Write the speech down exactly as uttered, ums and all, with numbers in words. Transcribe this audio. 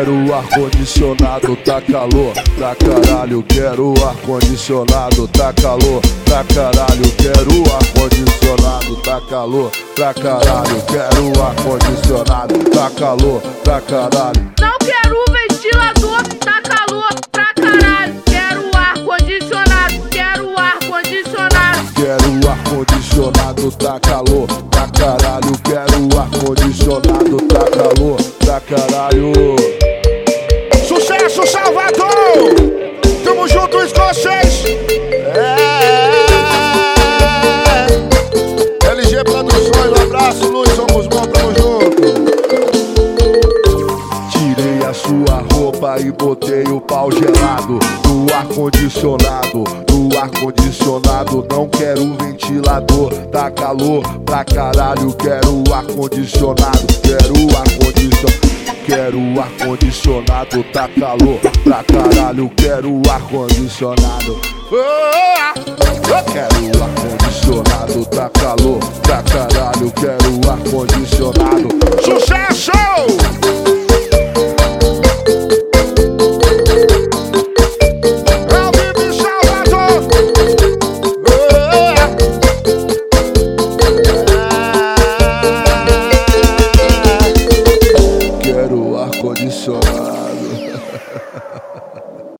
Quero ar-condicionado, tá calor pra caralho. Quero ar-condicionado, tá calor pra caralho. Quero ar-condicionado, tá calor pra caralho. Quero ar-condicionado, tá calor pra caralho. Não quero ventilador, tá calor pra caralho. Quero ar-condicionado, quero ar-condicionado. Quero ar-condicionado, tá calor pra caralho. Quero ar-condicionado, tá calor pra caralho. Sucesso, Salvador! Tamo junto, escocês! É. L G Produções, um abraço, Luiz, somos bons, tamo junto. Tirei a sua roupa e botei o pau gelado no ar-condicionado, no ar-condicionado. Não quero ventilador, tá calor pra caralho. Quero ar-condicionado, quero ar-condicionado. Quero ar-condicionado, tá calor pra caralho. Quero ar-condicionado. Oh, eu quero ar-condicionado.